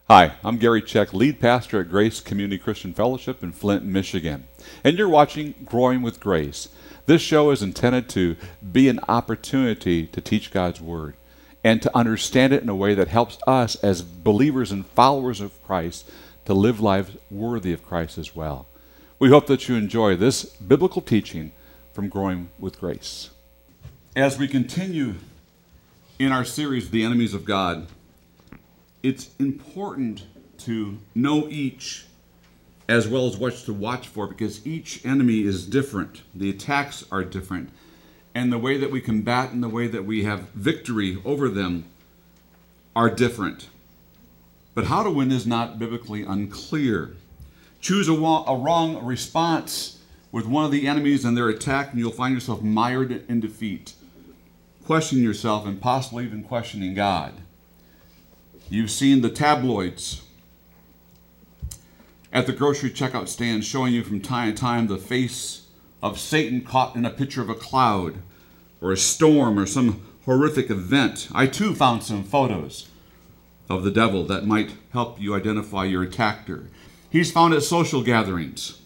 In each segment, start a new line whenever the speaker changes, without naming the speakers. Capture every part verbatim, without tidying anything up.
Hi, I'm Gary Check, lead pastor at Grace Community Christian Fellowship in Flint, Michigan. And you're watching Growing with Grace. This show is intended to be an opportunity to teach God's Word and to understand it in a way that helps us as believers and followers of Christ to live lives worthy of Christ as well. We hope that you enjoy this biblical teaching from Growing with Grace. As we continue in our series, The Enemies of God, it's important to know each as well as what to watch for, because each enemy is different. The attacks are different. And the way that we combat and the way that we have victory over them are different. But how to win is not biblically unclear. Choose a, wa- a wrong response with one of the enemies and their attack, and you'll find yourself mired in defeat. Question yourself and possibly even questioning God. You've seen the tabloids at the grocery checkout stand showing you from time to time the face of Satan caught in a picture of a cloud or a storm or some horrific event. I too found some photos of the devil that might help you identify your attacker. He's found at social gatherings.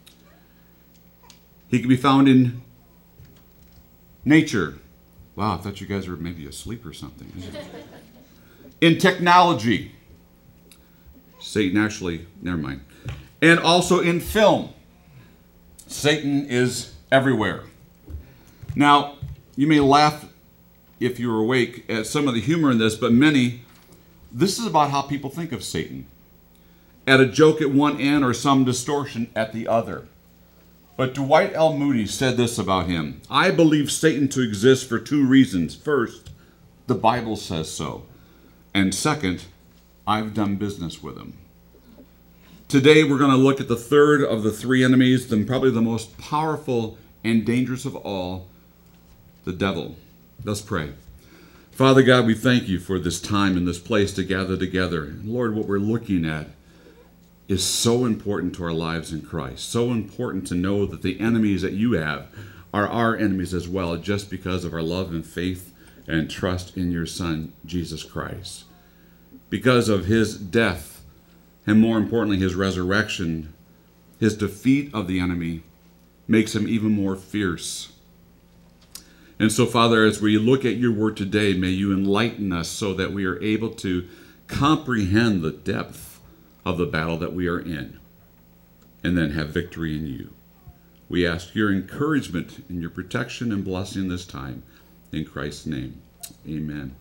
He can be found in nature. Wow, I thought you guys were maybe asleep or something. In technology. Satan actually, never mind. And also in film. Satan is everywhere. Now, you may laugh if you're awake at some of the humor in this, but many, this is about how people think of Satan. At a joke at one end or some distortion at the other. But Dwight L. Moody said this about him: I believe Satan to exist for two reasons. First, the Bible says so. And second, I've done business with him. Today we're going to look at the third of the three enemies, and probably the most powerful and dangerous of all, the devil. Let's pray. Father God, we thank you for this time and this place to gather together. And Lord, what we're looking at is so important to our lives in Christ. So important to know that the enemies that you have are our enemies as well, just because of our love and faith and trust in your Son, Jesus Christ. Because of his death, and more importantly, his resurrection, his defeat of the enemy makes him even more fierce. And so, Father, as we look at your word today, may you enlighten us so that we are able to comprehend the depth of the battle that we are in, and then have victory in you. We ask your encouragement and your protection and blessing this time. In Christ's name, amen.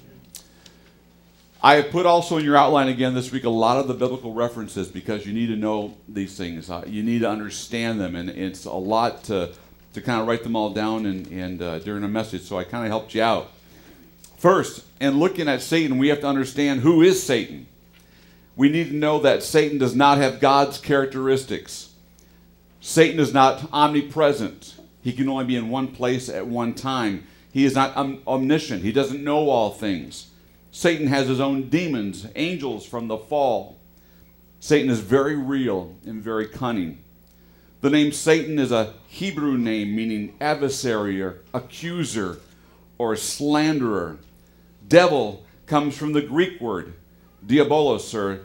I have put also in your outline again this week a lot of the biblical references, because you need to know these things. Uh, you need to understand them, and it's a lot to, to kind of write them all down and, and uh, during a message, so I kind of helped you out. First, in looking at Satan, we have to understand who is Satan. We need to know that Satan does not have God's characteristics. Satan is not omnipresent. He can only be in one place at one time. He is not om- omniscient. He doesn't know all things. Satan has his own demons, angels from the fall. Satan is very real and very cunning. The name Satan is a Hebrew name meaning adversary or accuser or slanderer. Devil comes from the Greek word diabolos, or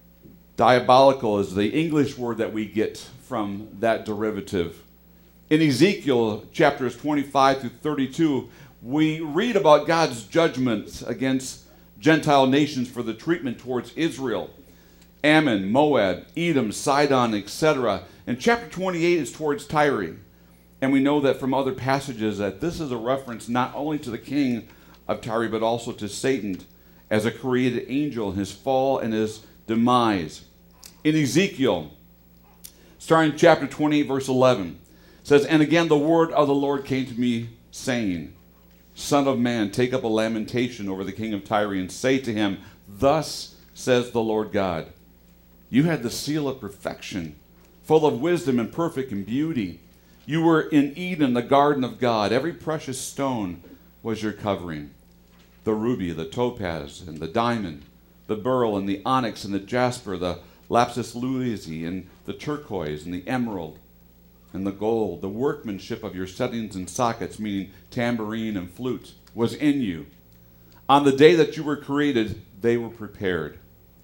diabolical is the English word that we get from that derivative. In Ezekiel chapters twenty-five through thirty-two, we read about God's judgments against Gentile nations for the treatment towards Israel. Ammon, Moab, Edom, Sidon, et cetera. And chapter twenty-eight is towards Tyre. And we know that from other passages that this is a reference not only to the king of Tyre, but also to Satan as a created angel, his fall and his demise. In Ezekiel, starting chapter twenty-eight, verse eleven, says, And again the word of the Lord came to me, saying, Son of man, take up a lamentation over the king of Tyre, and say to him, Thus says the Lord God, You had the seal of perfection, full of wisdom and perfect in beauty. You were in Eden, the garden of God. Every precious stone was your covering. The ruby, the topaz, and the diamond, the beryl, and the onyx, and the jasper, the lapis lazuli, and the turquoise, and the emerald, and the gold. The workmanship of your settings and sockets, meaning tambourine and flute, was in you. On the day that you were created, they were prepared.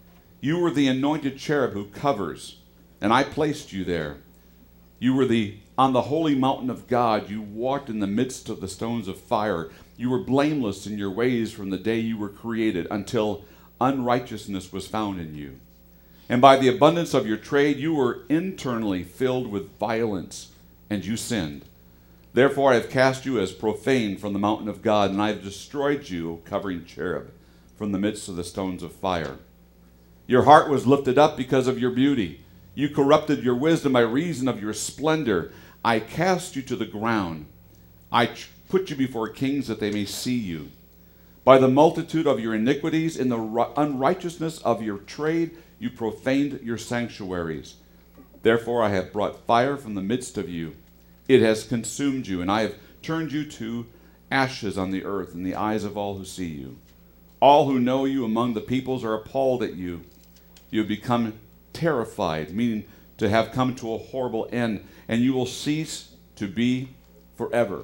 You were the anointed cherub who covers, and I placed you there. You were the on the holy mountain of God. You walked in the midst of the stones of fire. You were blameless in your ways from the day you were created until unrighteousness was found in you. And by the abundance of your trade, you were internally filled with violence, and you sinned. Therefore I have cast you as profane from the mountain of God, and I have destroyed you, O covering cherub, from the midst of the stones of fire. Your heart was lifted up because of your beauty. You corrupted your wisdom by reason of your splendor. I cast you to the ground. I put you before kings that they may see you. By the multitude of your iniquities, in the unrighteousness of your trade, you profaned your sanctuaries. Therefore I have brought fire from the midst of you. It has consumed you, and I have turned you to ashes on the earth in the eyes of all who see you. All who know you among the peoples are appalled at you. You have become terrified, meaning to have come to a horrible end, and you will cease to be forever.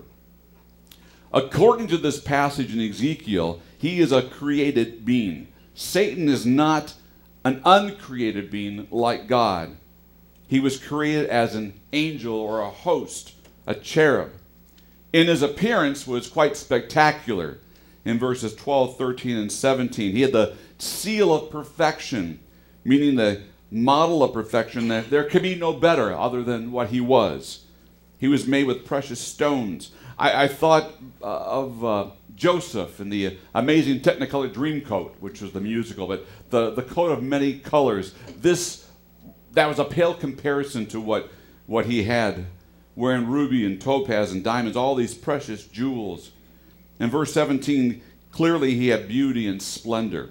According to this passage in Ezekiel, he is a created being. Satan is not an uncreated being like God. He was created as an angel or a host, a cherub. In his appearance was quite spectacular. In verses twelve, thirteen, and seventeen, he had the seal of perfection, meaning the model of perfection, that there could be no better other than what he was. He was made with precious stones. I, I thought uh, of uh, Joseph in the amazing Technicolor Dreamcoat, which was the musical, but the, the coat of many colors. This, that was a pale comparison to what, what he had, wearing ruby and topaz and diamonds, all these precious jewels. In verse seventeen, clearly he had beauty and splendor.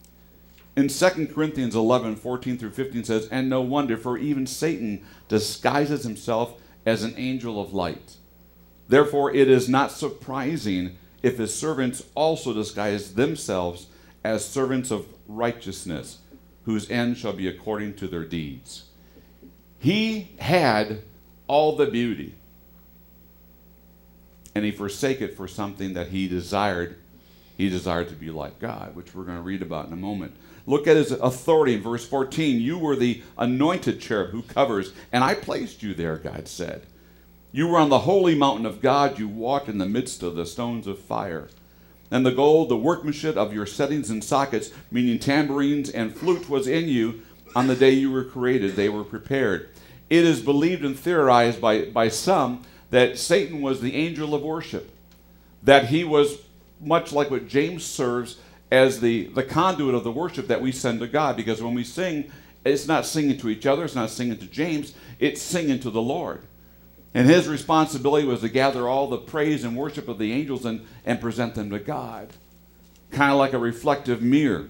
In Second Corinthians eleven, fourteen through fifteen says, and no wonder, for even Satan disguises himself as an angel of light. Therefore it is not surprising if his servants also disguise themselves as servants of righteousness, whose end shall be according to their deeds. He had all the beauty, and he forsake it for something that he desired. He desired to be like God, which we're going to read about in a moment. Look at his authority in verse fourteen. You were the anointed cherub who covers, and I placed you there, God said. You were on the holy mountain of God. You walked in the midst of the stones of fire. And the gold, the workmanship of your settings and sockets, meaning tambourines and flute, was in you on the day you were created. They were prepared. It is believed and theorized by, by some that Satan was the angel of worship, that he was much like what James serves as the, the conduit of the worship that we send to God, because when we sing, it's not singing to each other, it's not singing to James, it's singing to the Lord. And his responsibility was to gather all the praise and worship of the angels and, and present them to God, kind of like a reflective mirror.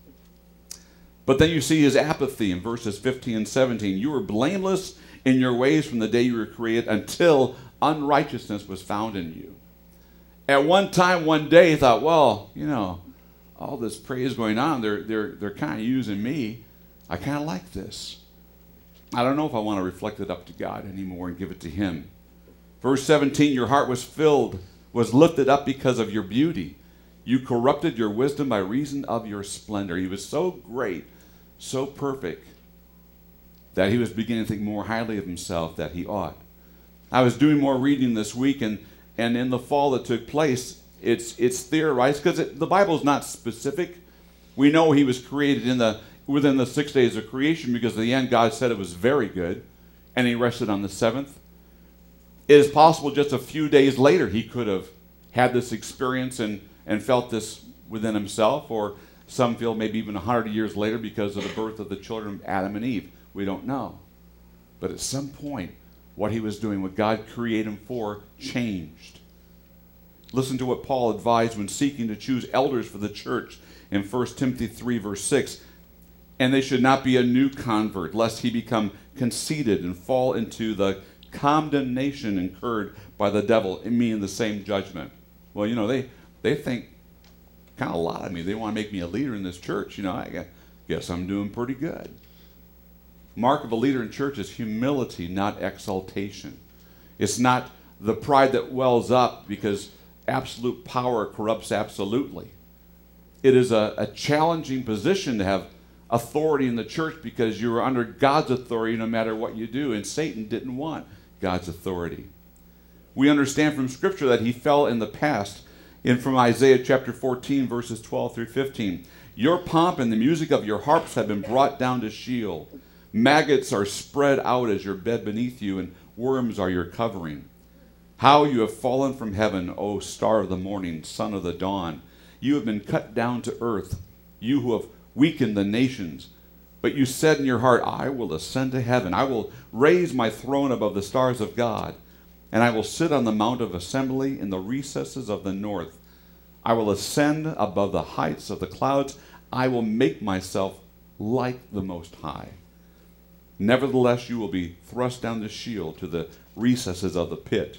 But then you see his apathy in verses fifteen and seventeen. You were blameless in your ways from the day you were created until unrighteousness was found in you. At one time, one day, he thought, well, you know, all this praise going on, they're, they're, they're kind of using me. I kind of like this. I don't know if I want to reflect it up to God anymore and give it to him. Verse seventeen, your heart was filled, was lifted up because of your beauty. You corrupted your wisdom by reason of your splendor. He was so great, so perfect, that he was beginning to think more highly of himself than he ought. I was doing more reading this week, and, and in the fall that took place, it's, it's theorized, because it, the Bible is not specific. We know he was created in the within the six days of creation, because at the end God said it was very good, and he rested on the seventh. It is possible just a few days later he could have had this experience and, and felt this within himself, or some feel maybe even a hundred years later because of the birth of the children of Adam and Eve. We don't know. But at some point, what he was doing, what God created him for, changed. Listen to what Paul advised when seeking to choose elders for the church in First Timothy three, verse six. And they should not be a new convert, lest he become conceited and fall into the condemnation incurred by the devil, meaning the same judgment. Well, you know, they, they think kind of a lot of me. They want to make me a leader in this church. You know, I guess I'm doing pretty good. Mark of a leader in church is humility, not exaltation. It's not the pride that wells up because absolute power corrupts absolutely. It is a, a challenging position to have authority in the church because you were under God's authority no matter what you do, and Satan didn't want God's authority. We understand from Scripture that he fell in the past, in from Isaiah chapter fourteen, verses twelve through fifteen. Your pomp and the music of your harps have been brought down to Sheol. Maggots are spread out as your bed beneath you, and worms are your covering. How you have fallen from heaven, O star of the morning, son of the dawn. You have been cut down to earth, you who have weakened the nations. But you said in your heart, I will ascend to heaven. I will raise my throne above the stars of God, and I will sit on the mount of assembly in the recesses of the north. I will ascend above the heights of the clouds. I will make myself like the Most High. Nevertheless, you will be thrust down to Sheol, to the recesses of the pit.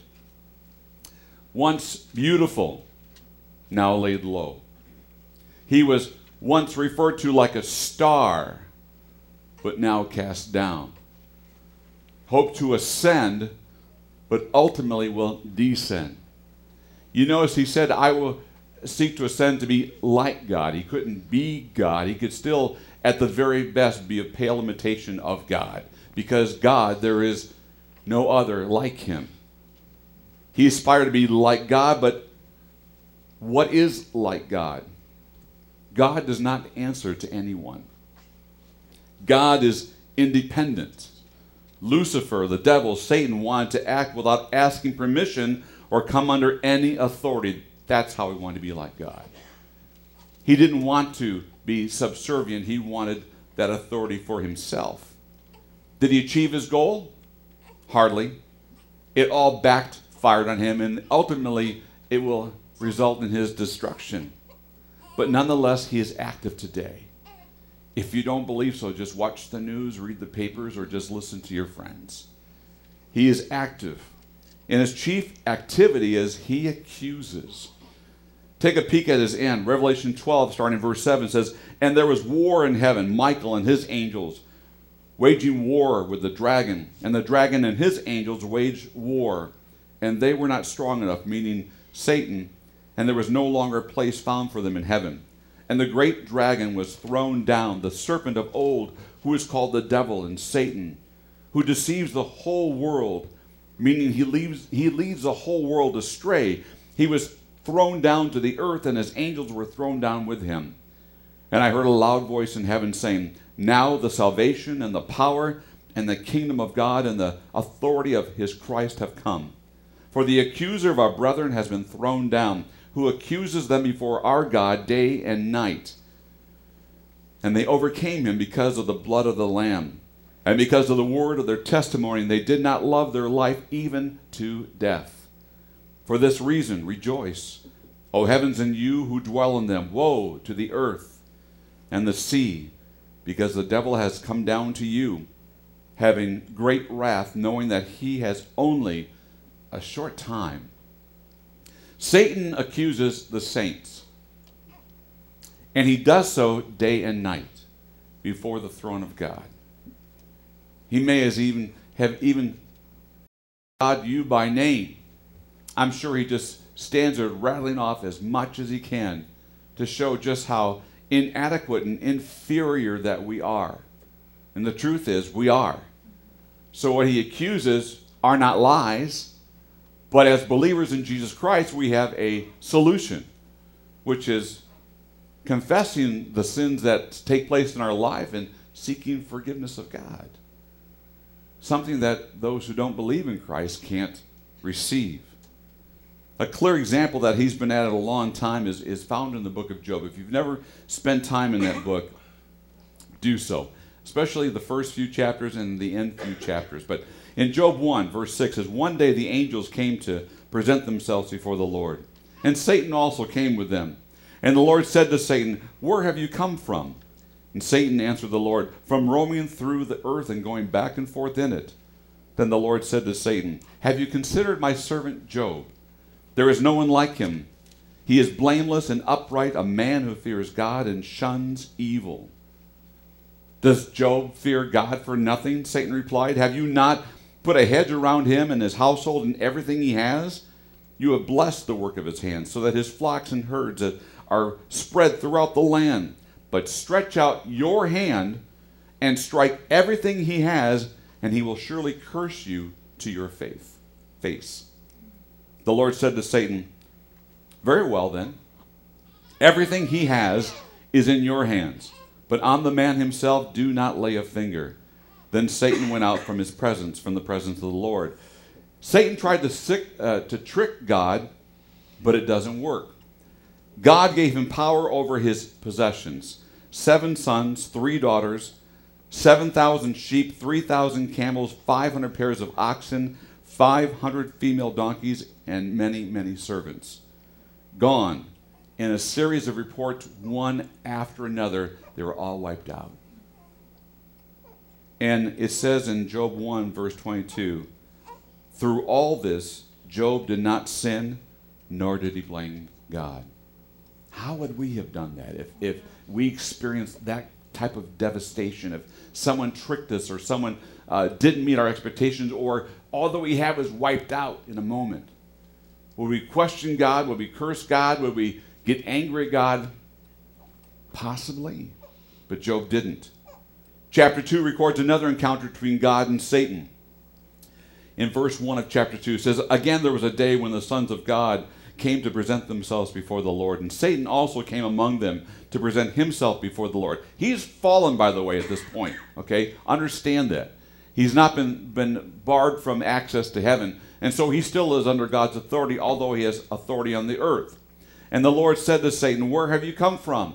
Once beautiful, now laid low. He was once referred to like a star, but now cast down. Hope to ascend, but ultimately will descend. You notice he said, I will seek to ascend to be like God. He couldn't be God. He could still, at the very best, be a pale imitation of God. Because God, there is no other like him. He aspired to be like God, but what is like God? God does not answer to anyone. God is independent. Lucifer, the devil, Satan, wanted to act without asking permission or come under any authority. That's how he wanted to be like God. He didn't want to be subservient. He wanted that authority for himself. Did he achieve his goal? Hardly. It all backfired on him, and ultimately it will result in his destruction. But nonetheless, he is active today. If you don't believe so, just watch the news, read the papers, or just listen to your friends. He is active. And his chief activity is he accuses. Take a peek at his end. Revelation twelve, starting in verse seven, says, And there was war in heaven, Michael and his angels waging war with the dragon. And the dragon and his angels waged war. And they were not strong enough, meaning Satan, and there was no longer a place found for them in heaven. And the great dragon was thrown down, the serpent of old, who is called the devil and Satan, who deceives the whole world, meaning he leaves, he leads the whole world astray. He was thrown down to the earth, and his angels were thrown down with him. And I heard a loud voice in heaven saying, Now the salvation and the power and the kingdom of God and the authority of his Christ have come. For the accuser of our brethren has been thrown down, who accuses them before our God day and night. And they overcame him because of the blood of the Lamb, and because of the word of their testimony, and they did not love their life even to death. For this reason, rejoice, O heavens, and you who dwell in them. Woe to the earth and the sea, because the devil has come down to you, having great wrath, knowing that he has only a short time. Satan accuses the saints, and he does so day and night before the throne of God. He may as even have even called you by name. I'm sure he just stands there rattling off as much as he can to show just how inadequate and inferior that we are. And the truth is, we are. So what he accuses are not lies. But as believers in Jesus Christ, we have a solution, which is confessing the sins that take place in our life and seeking forgiveness of God. Something that those who don't believe in Christ can't receive. A clear example that he's been at it a long time is, is found in the book of Job. If you've never spent time in that book, do so. Especially the first few chapters and the end few chapters. But in Job one, verse six says, One day the angels came to present themselves before the Lord, and Satan also came with them. And the Lord said to Satan, Where have you come from? And Satan answered the Lord, From roaming through the earth and going back and forth in it. Then the Lord said to Satan, Have you considered my servant Job? There is no one like him. He is blameless and upright, a man who fears God and shuns evil. Does Job fear God for nothing? Satan replied, Have you not put a hedge around him and his household and everything he has? You have blessed the work of his hands, so that his flocks and herds are spread throughout the land. but stretch out your hand and strike everything he has, and he will surely curse you to your faith, face. The Lord said to Satan, very well then, everything he has is in your hands, but on the man himself do not lay a finger. Then Satan went out from his presence, from the presence of the Lord. Satan tried to, sick, uh, to trick God, but it doesn't work. God gave him power over his possessions. Seven sons, three daughters, seven thousand sheep, three thousand camels, five hundred pairs of oxen, five hundred female donkeys, and many, many servants. Gone. In a series of reports, one after another, they were all wiped out. And it says in Job one, verse twenty-two, through all this, Job did not sin, nor did he blame God. How would we have done that if, if we experienced that type of devastation, if someone tricked us or someone uh, didn't meet our expectations, or all that we have is wiped out in a moment? Would we question God? Would we curse God? Would we get angry at God? Possibly. But Job didn't. Chapter two records another encounter between God and Satan. In verse one of chapter two, it says, again there was a day when the sons of God came to present themselves before the Lord, and Satan also came among them to present himself before the Lord. He's fallen, by the way, at this point, okay? Understand that. He's not been, been barred from access to heaven, and so he still is under God's authority, although he has authority on the earth. And the Lord said to Satan, where have you come from?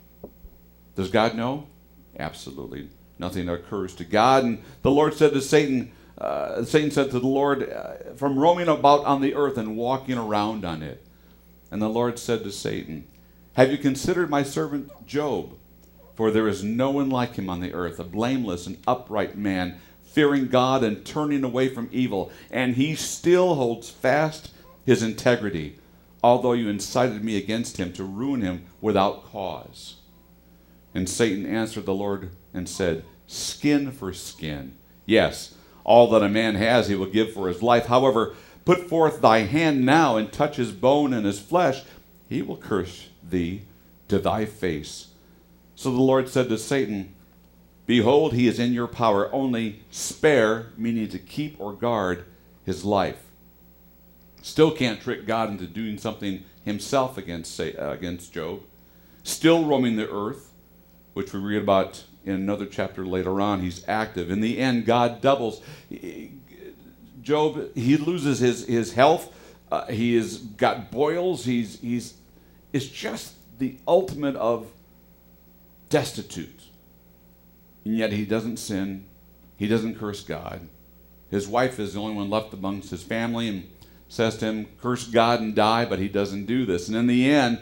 Does God know? Absolutely. Nothing occurs to God. And the Lord said to Satan, uh, Satan said to the Lord, uh, from roaming about on the earth and walking around on it. And the Lord said to Satan, have you considered my servant Job? For there is no one like him on the earth, a blameless and upright man, fearing God and turning away from evil. And he still holds fast his integrity, although you incited me against him to ruin him without cause. And Satan answered the Lord and said, skin for skin. Yes, all that a man has he will give for his life. However, put forth thy hand now and touch his bone and his flesh. He will curse thee to thy face. So the Lord said to Satan, behold, he is in your power. Only spare, meaning to keep or guard, his life. Still can't trick God into doing something himself against, uh, against Job. Still roaming the earth, which we read about in another chapter later on. He's active. In the end, God doubles. Job, he loses his, his health. Uh, he has got boils. He's, he's, it's just the ultimate of destitute. And yet he doesn't sin. He doesn't curse God. His wife is the only one left amongst his family and says to him, curse God and die, but he doesn't do this. And in the end,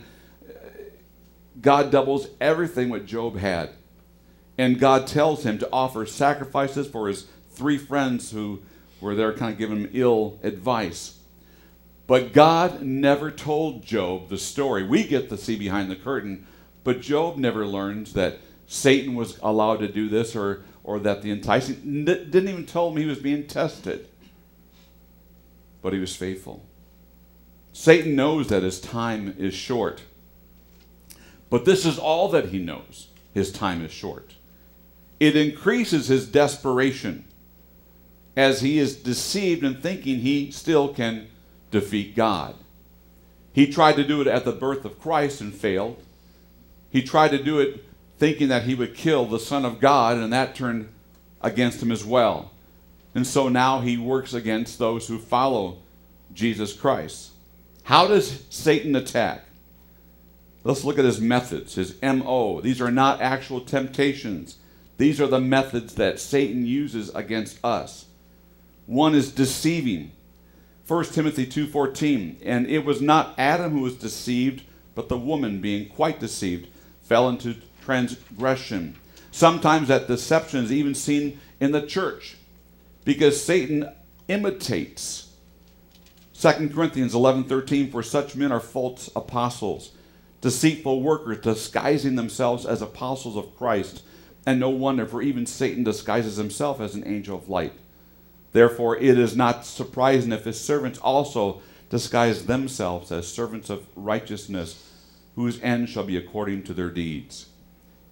God doubles everything what Job had. And God tells him to offer sacrifices for his three friends who were there kind of giving him ill advice. But God never told Job the story. We get to see behind the curtain, but Job never learns that Satan was allowed to do this, or, or that the enticing, didn't even tell him he was being tested. But he was faithful. Satan knows that his time is short. But this is all that he knows. His time is short. It increases his desperation as he is deceived in thinking he still can defeat God. He tried to do it at the birth of Christ and failed. He tried to do it thinking that he would kill the Son of God, and that turned against him as well. And so now he works against those who follow Jesus Christ. How does Satan attack? Let's look at his methods, his M O. These are not actual temptations. These are the methods that Satan uses against us. One is deceiving. First Timothy two fourteen, and it was not Adam who was deceived, but the woman, being quite deceived, fell into transgression. Sometimes that deception is even seen in the church, because Satan imitates. Second Corinthians eleven thirteen, for such men are false apostles, deceitful workers, disguising themselves as apostles of Christ. And no wonder, for even Satan disguises himself as an angel of light. Therefore, it is not surprising if his servants also disguise themselves as servants of righteousness, whose end shall be according to their deeds.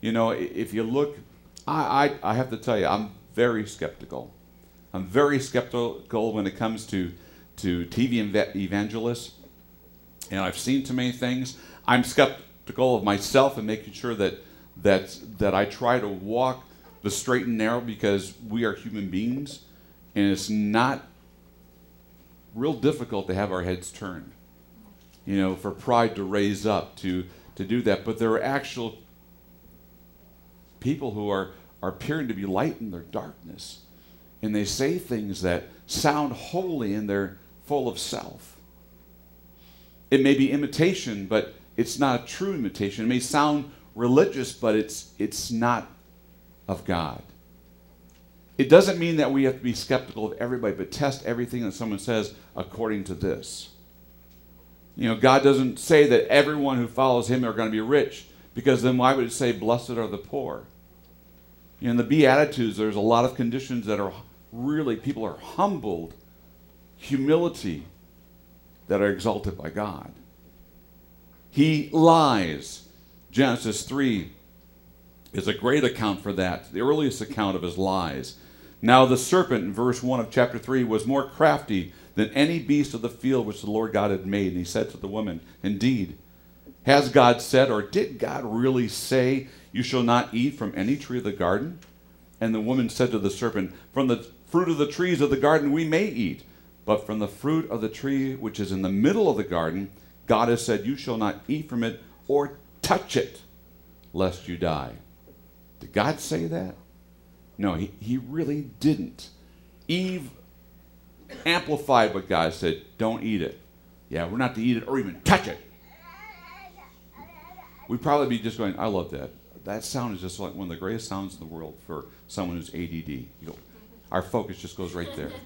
You know, i- if you look, I, I, I have to tell you, I'm very skeptical. I'm very skeptical when it comes to, to T V ev- evangelists. And I've seen too many things. I'm skeptical of myself and making sure that, that, that I try to walk the straight and narrow, because we are human beings. And it's not real difficult to have our heads turned, you know, for pride to raise up, to, to do that. But there are actual people who are, are appearing to be light in their darkness. And they say things that sound holy and they're full of self. It may be imitation, but it's not a true imitation. It may sound religious, but it's, it's not of God. It doesn't mean that we have to be skeptical of everybody, but test everything that someone says according to this. You know, God doesn't say that everyone who follows him are going to be rich, because then why would it say, blessed are the poor? You know, in the Beatitudes, there's a lot of conditions that are really, people are humbled, humility, that are exalted by God. He lies. Genesis three is a great account for that, the earliest account of his lies. Now the serpent, in verse one of chapter three, was more crafty than any beast of the field which the Lord God had made. And he said to the woman, indeed, has God said, or did God really say, you shall not eat from any tree of the garden? And the woman said to the serpent, from the fruit of the trees of the garden we may eat, but from the fruit of the tree which is in the middle of the garden, God has said, you shall not eat from it or touch it, lest you die. Did God say that? No, he, he really didn't. Eve amplified what God said. Don't eat it. Yeah, we're not to eat it or even touch it. We'd probably be just going, I love that. That sound is just like one of the greatest sounds in the world for someone who's A D D. You go, our focus just goes right there.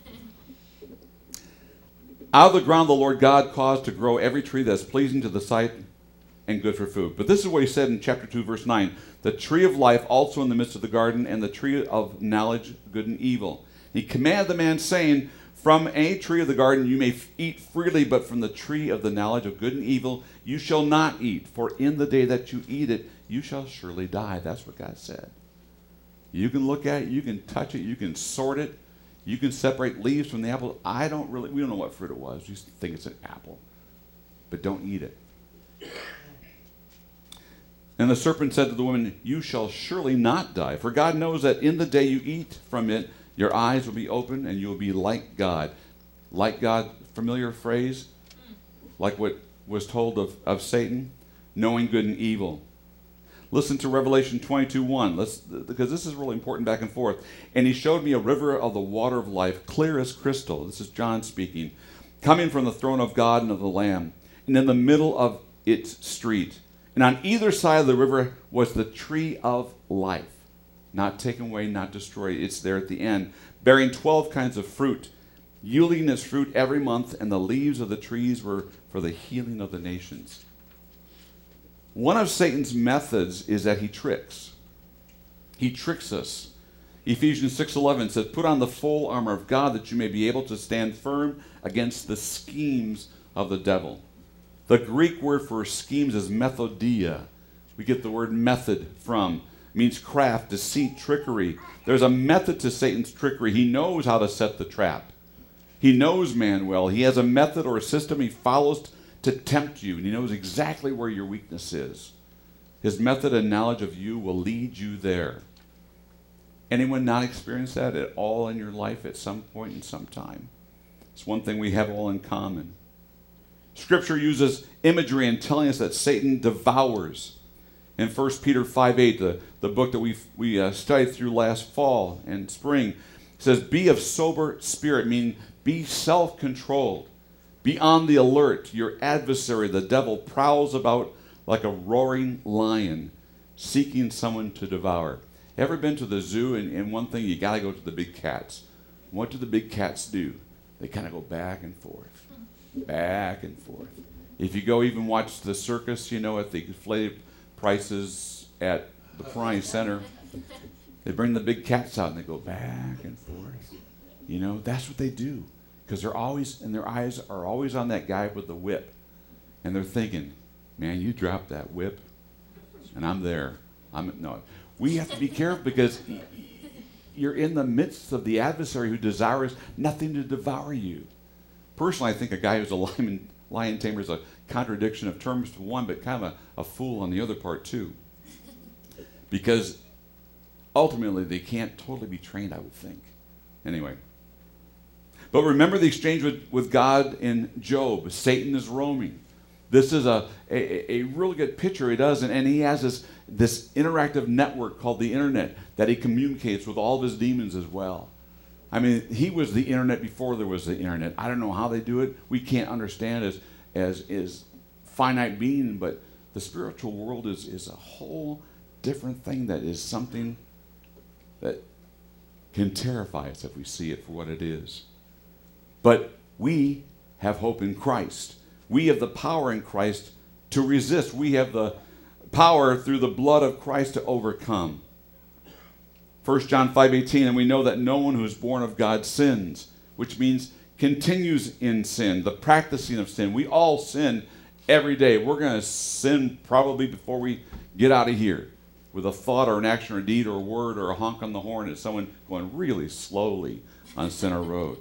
Out of the ground the Lord God caused to grow every tree that's pleasing to the sight and good for food. But this is what he said in chapter two, verse nine. The tree of life also in the midst of the garden, and the tree of knowledge, good and evil. He commanded the man, saying, from any tree of the garden you may f- eat freely, but from the tree of the knowledge of good and evil you shall not eat. For in the day that you eat it, you shall surely die. That's what God said. You can look at it, you can touch it, you can sort it, you can separate leaves from the apple. I don't really, we don't know what fruit it was. We just think it's an apple. But don't eat it. And the serpent said to the woman, you shall surely not die, for God knows that in the day you eat from it, your eyes will be open and you will be like God. Like God, familiar phrase? Like what was told of, of Satan? Knowing good and evil. Listen to Revelation twenty-two one, let's, because this is really important back and forth. And he showed me a river of the water of life, clear as crystal. This is John speaking. Coming from the throne of God and of the Lamb. And in the middle of its street. And on either side of the river was the tree of life. Not taken away, not destroyed. It's there at the end. Bearing twelve kinds of fruit. Yielding its fruit every month. And the leaves of the trees were for the healing of the nations. One of Satan's methods is that he tricks. He tricks us. Ephesians six eleven says, put on the full armor of God that you may be able to stand firm against the schemes of the devil. The Greek word for schemes is methodia. We get the word method from. It means craft, deceit, trickery. There's a method to Satan's trickery. He knows how to set the trap. He knows man well. He has a method or a system he follows to tempt you, and he knows exactly where your weakness is. His method and knowledge of you will lead you there. Anyone not experienced that at all in your life at some point in some time? It's one thing we have all in common. Scripture uses imagery in telling us that Satan devours. In First Peter five eight, the, the book that we we uh, studied through last fall and spring, it says, be of sober spirit, meaning be self-controlled. Be on the alert. Your adversary, the devil, prowls about like a roaring lion, seeking someone to devour. Ever been to the zoo? And, and one thing, you got to go to the big cats. What do the big cats do? They kind of go back and forth, back and forth. If you go even watch the circus, you know, at the inflated prices at the Prime Center, they bring the big cats out and they go back and forth. You know, that's what they do. Because they're always, and their eyes are always on that guy with the whip. And they're thinking, man, you dropped that whip, and I'm there. I'm, no, we have to be careful because you're in the midst of the adversary who desires nothing to devour you. Personally, I think a guy who's a lion, lion tamer is a contradiction of terms to one, but kind of a, a fool on the other part too. Because ultimately, they can't totally be trained, I would think. Anyway. But remember the exchange with, with God in Job. Satan is roaming. This is a, a, a really good picture he does, and, and he has this, this interactive network called the internet that he communicates with all of his demons as well. I mean, he was the internet before there was the internet. I don't know how they do it. We can't understand as as is finite being, but the spiritual world is, is a whole different thing that is something that can terrify us if we see it for what it is. But we have hope in Christ. We have the power in Christ to resist. We have the power through the blood of Christ to overcome. First John five eighteen, and we know that no one who is born of God sins, which means continues in sin, the practicing of sin. We all sin every day. We're going to sin probably before we get out of here with a thought or an action or a deed or a word or a honk on the horn at someone going really slowly on Center Road.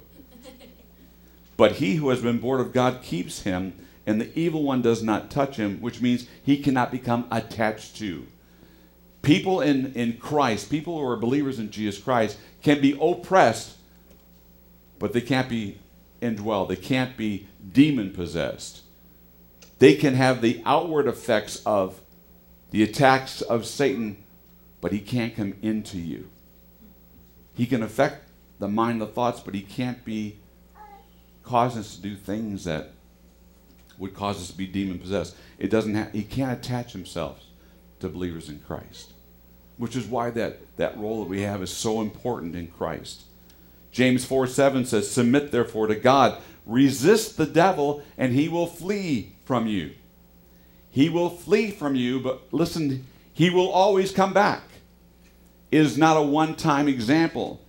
But he who has been born of God keeps him, and the evil one does not touch him, which means he cannot become attached to. People in, in Christ, people who are believers in Jesus Christ, can be oppressed, but they can't be indwelled. They can't be demon-possessed. They can have the outward effects of the attacks of Satan, but he can't come into you. He can affect the mind, the thoughts, but he can't be causing us to do things that would cause us to be demon-possessed. It doesn't have, he can't attach himself to believers in Christ, which is why that, that role that we have is so important in Christ. James four seven says, submit therefore to God, resist the devil, and he will flee from you. He will flee from you, but listen, he will always come back. It is not a one-time example.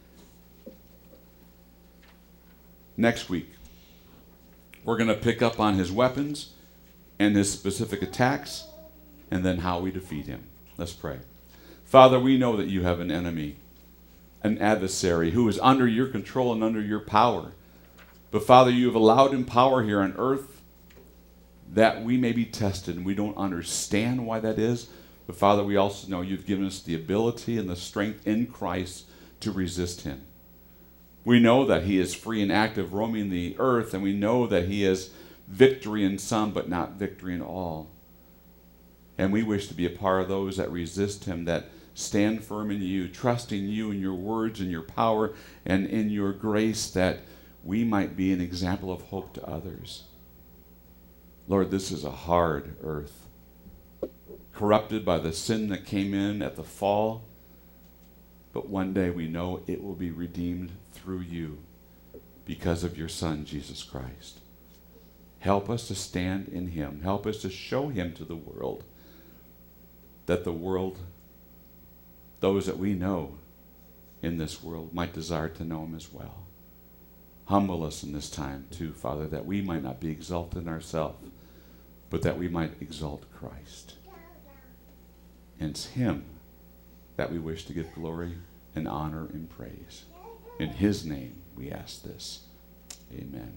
Next week, we're going to pick up on his weapons and his specific attacks, and then how we defeat him. Let's pray. Father, we know that you have an enemy, an adversary who is under your control and under your power. But Father, you have allowed him power here on earth that we may be tested, and we don't understand why that is. But Father, we also know you've given us the ability and the strength in Christ to resist him. We know that he is free and active roaming the earth, and we know that he has victory in some but not victory in all. And we wish to be a part of those that resist him, that stand firm in you, trusting you in your words and your power and in your grace, that we might be an example of hope to others. Lord, this is a hard earth, corrupted by the sin that came in at the fall, but one day we know it will be redeemed through you because of your Son, Jesus Christ. Help us to stand in him. Help us to show him to the world, that the world, those that we know in this world, might desire to know him as well. Humble us in this time too, Father, that we might not be exalted in ourselves, but that we might exalt Christ. And it's him that we wish to give glory and honor and praise. In his name we ask this. Amen.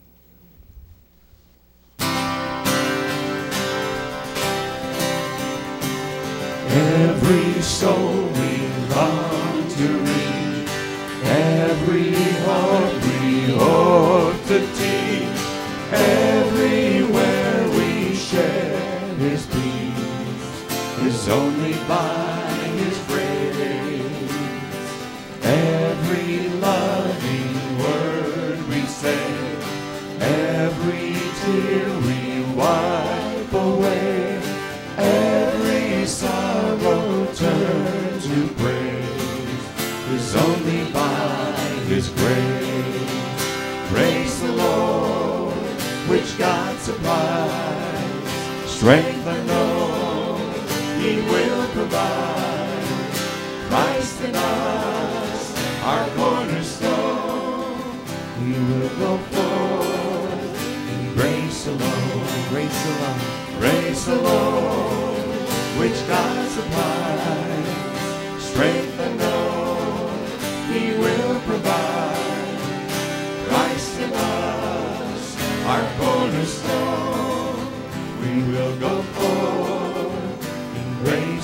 Every soul we long to reach, every heart we hope to teach, everywhere we share his peace, is only by his grace. Every loving word we say, every tear we wipe away, every sorrow turn to praise, is only by his grace. Praise the Lord, which God supplies, strength unknown he will provide. Christ in us, our cornerstone, we will go forth in grace alone, grace alone. Praise the Lord, which God supplies,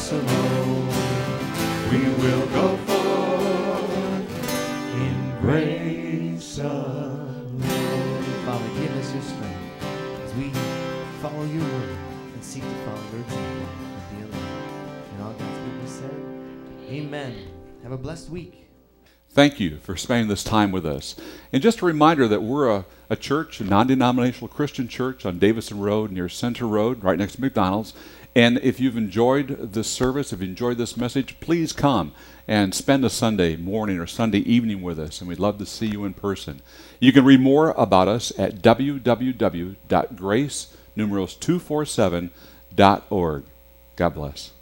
us alone. We will go forth in grace alone.
Father, give us your strength as we follow your word and seek to follow your example and be alone. And all God's people said, amen. Have a blessed week.
Thank you for spending this time with us. And just a reminder that we're a, a church, a non-denominational Christian church on Davison Road near Center Road, right next to McDonald's. And if you've enjoyed this service, if you enjoyed this message, please come and spend a Sunday morning or Sunday evening with us, and we'd love to see you in person. You can read more about us at w w w dot grace numerals two forty-seven dot org. God bless.